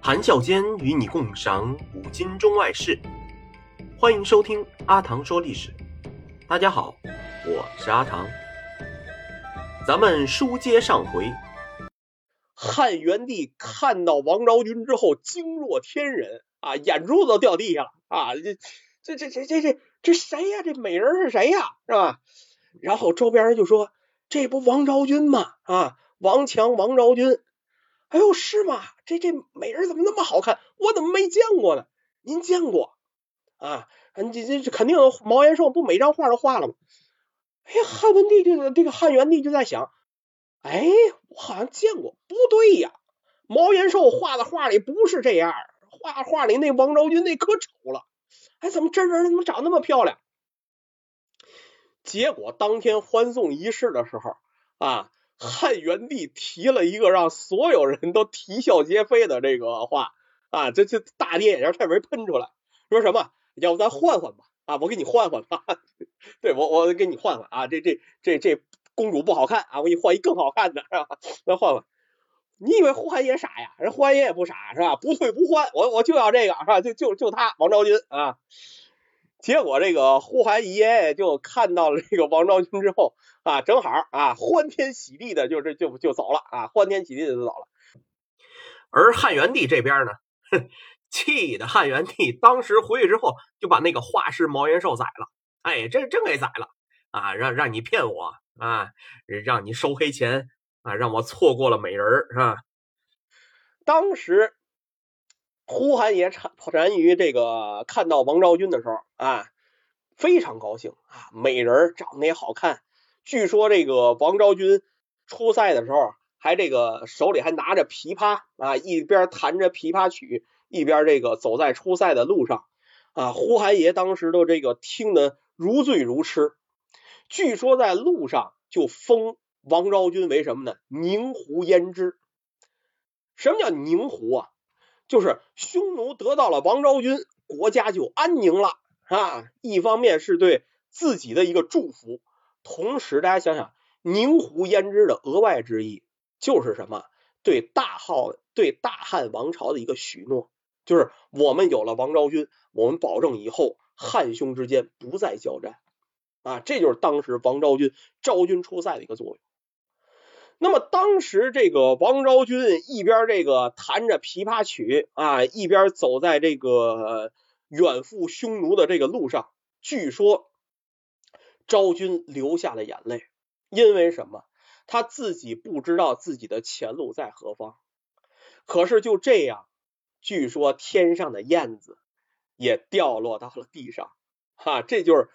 谈笑间与你共赏古今中外事，欢迎收听阿唐说历史。大家好，我是阿唐。咱们书接上回，汉元帝看到王昭君之后惊若天人啊，眼珠子都掉地下了啊！这谁呀？这美人是谁呀？是吧？然后周边人就说：“这不王昭君吗？啊，王强王昭君。”哎呦，是吗？这美人怎么那么好看？我怎么没见过呢？您见过啊？这肯定毛延寿不每张画都画了吗？哎，汉文帝这个汉元帝就在想，哎，我好像见过，不对呀，毛延寿画的画里不是这样，画里那王昭君那可丑了，哎，怎么真人怎么长那么漂亮？结果当天欢送仪式的时候啊，汉元帝提了一个让所有人都啼笑皆非的这个话啊，这大跌眼镜差点没喷出来，说什么？要不咱换换吧？啊，我给你换换吧。对，我给你换换啊，这公主不好看啊，我给你换一更好看的，是吧？那换换。你以为呼韩邪傻呀？人呼韩邪也不傻，是吧？不退不换，我就要这个，是吧？就他王昭君啊。结果这个呼韩邪就看到了这个王昭君之后啊，正好啊欢天喜地的就走了啊，欢天喜地的就走了。而汉元帝这边呢，气的汉元帝当时回去之后就把那个画师毛延寿宰了，哎，真给宰了啊！让你骗我啊，让你收黑钱啊，让我错过了美人是吧？当时呼韩邪单于这个看到王昭君的时候啊，非常高兴啊，美人长得也好看。据说这个王昭君出塞的时候，还这个手里还拿着琵琶啊，一边弹着琵琶曲，一边这个走在出塞的路上啊。呼韩邪当时都这个听得如醉如痴。据说在路上就封王昭君为什么呢？宁胡胭脂。什么叫宁胡啊？就是匈奴得到了王昭君，国家就安宁了啊！一方面是对自己的一个祝福，同时大家想想，宁胡胭脂的额外之意就是什么？对大汉王朝的一个许诺，就是我们有了王昭君，我们保证以后汉匈之间不再交战啊！这就是当时王昭君昭君出塞的一个作用。那么当时这个王昭君一边这个弹着琵琶曲啊，一边走在这个远赴匈奴的这个路上，据说昭君流下了眼泪，因为什么？她自己不知道自己的前路在何方。可是就这样，据说天上的燕子也掉落到了地上啊，这就是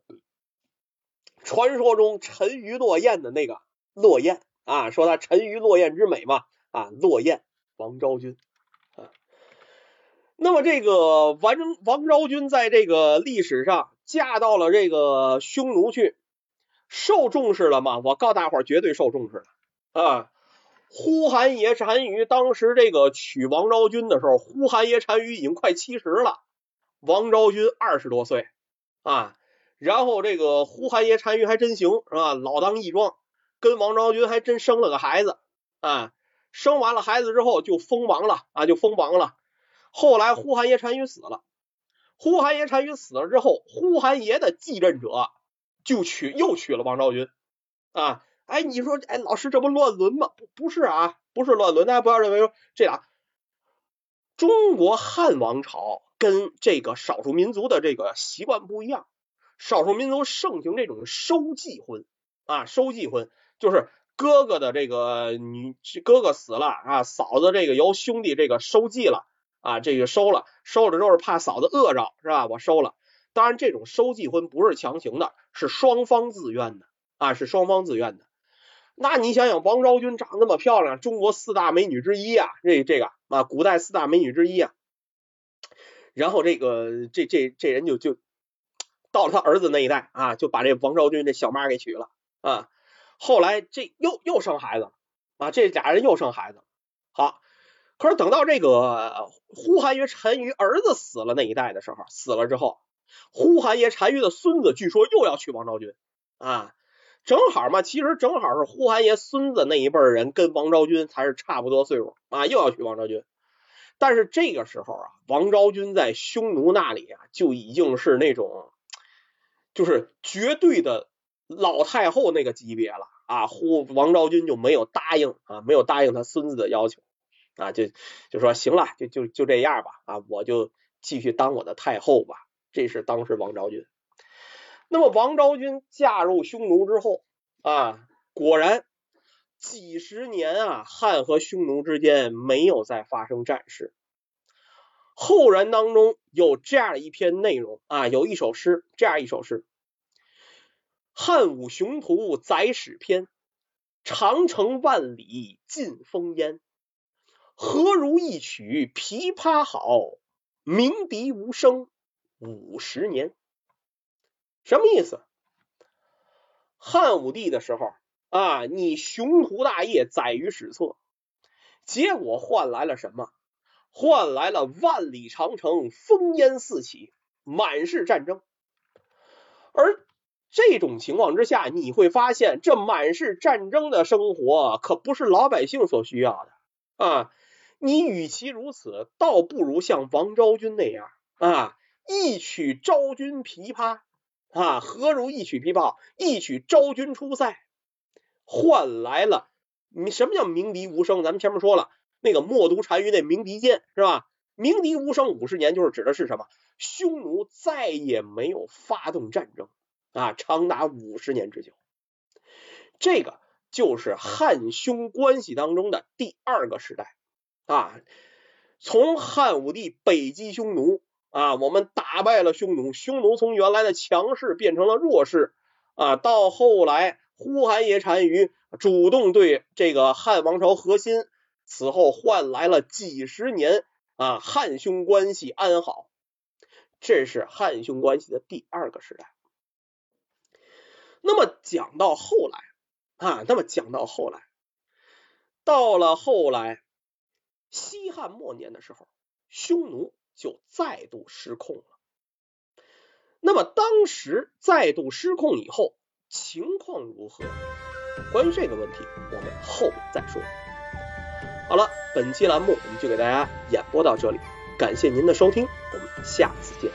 传说中沉鱼落雁的那个落雁啊，说他沉鱼落雁之美嘛啊，落雁王昭君啊。那么这个王昭君在这个历史上嫁到了这个匈奴去，受重视了吗？我告诉大伙绝对受重视了啊。呼韩邪单于当时这个娶王昭君的时候，呼韩邪单于已经快70了，王昭君20多岁啊。然后这个呼韩邪单于还真行是吧？老当益壮，跟王昭君还真生了个孩子啊。生完了孩子之后就封王了啊，后来呼韩邪单于死了，呼韩邪单于死了之后，呼韩邪的继任者又娶了王昭君啊。哎，你说，哎，老师这不乱伦吗？不是啊，不是乱伦，大家不要认为说这俩。中国汉王朝跟这个少数民族的这个习惯不一样，少数民族盛行这种收继婚啊，收继婚就是哥哥的这个哥哥死了啊，嫂子这个由兄弟这个收继了啊，这个收了之后是怕嫂子饿着是吧？我收了。当然这种收继婚不是强行的，是双方自愿的啊，是双方自愿的。那你想想，王昭君长那么漂亮，中国4大美女之一啊，这个啊，古代4大美女之一啊。然后这个这人就到了他儿子那一代啊，就把这王昭君这小妈给娶了啊。后来这又生孩子了啊，这俩人又生孩子。好，可是等到这个呼韩邪单于儿子死了那一代的时候，死了之后，呼韩邪单于的孙子据说又要娶王昭君啊。正好嘛，其实正好是呼韩邪孙子那一辈人跟王昭君才是差不多岁数啊，又要娶王昭君。 但是这个时候啊，王昭君在匈奴那里啊，就已经是那种就是绝对的老太后那个级别了啊。王昭君就没有答应他孙子的要求啊，就说行了，就这样吧啊，我就继续当我的太后吧。这是当时王昭君。那么王昭君嫁入匈奴之后啊，果然几十年啊，汉和匈奴之间没有再发生战事。后人当中有这样一篇内容啊，有一首诗，这样一首诗：汉武雄图载史篇，长城万里尽烽烟。何如一曲琵琶好，鸣笛无声50年。什么意思？汉武帝的时候啊，你雄图大业载于史册，结果换来了什么？换来了万里长城烽烟四起，满是战争。而这种情况之下，你会发现这满是战争的生活可不是老百姓所需要的啊！你与其如此，倒不如像王昭君那样啊，一曲昭君琵琶啊，何如一曲琵琶？一曲昭君出塞，换来了什么叫鸣笛无声？咱们前面说了，那个默读单于那鸣笛剑是吧？鸣笛无声50年，就是指的是什么？匈奴再也没有发动战争啊，长达50年之久。这个就是汉匈关系当中的第2个时代啊。从汉武帝北击匈奴啊，我们打败了匈奴，匈奴从原来的强势变成了弱势啊，到后来呼韩邪单于主动对这个汉王朝核心，此后换来了几十年啊，汉匈关系安好。这是汉匈关系的第2个时代。那么讲到后来到了后来西汉末年的时候，匈奴就再度失控了。那么当时再度失控以后，情况如何？关于这个问题，我们后再说。好了，本期栏目我们就给大家演播到这里，感谢您的收听，我们下次见。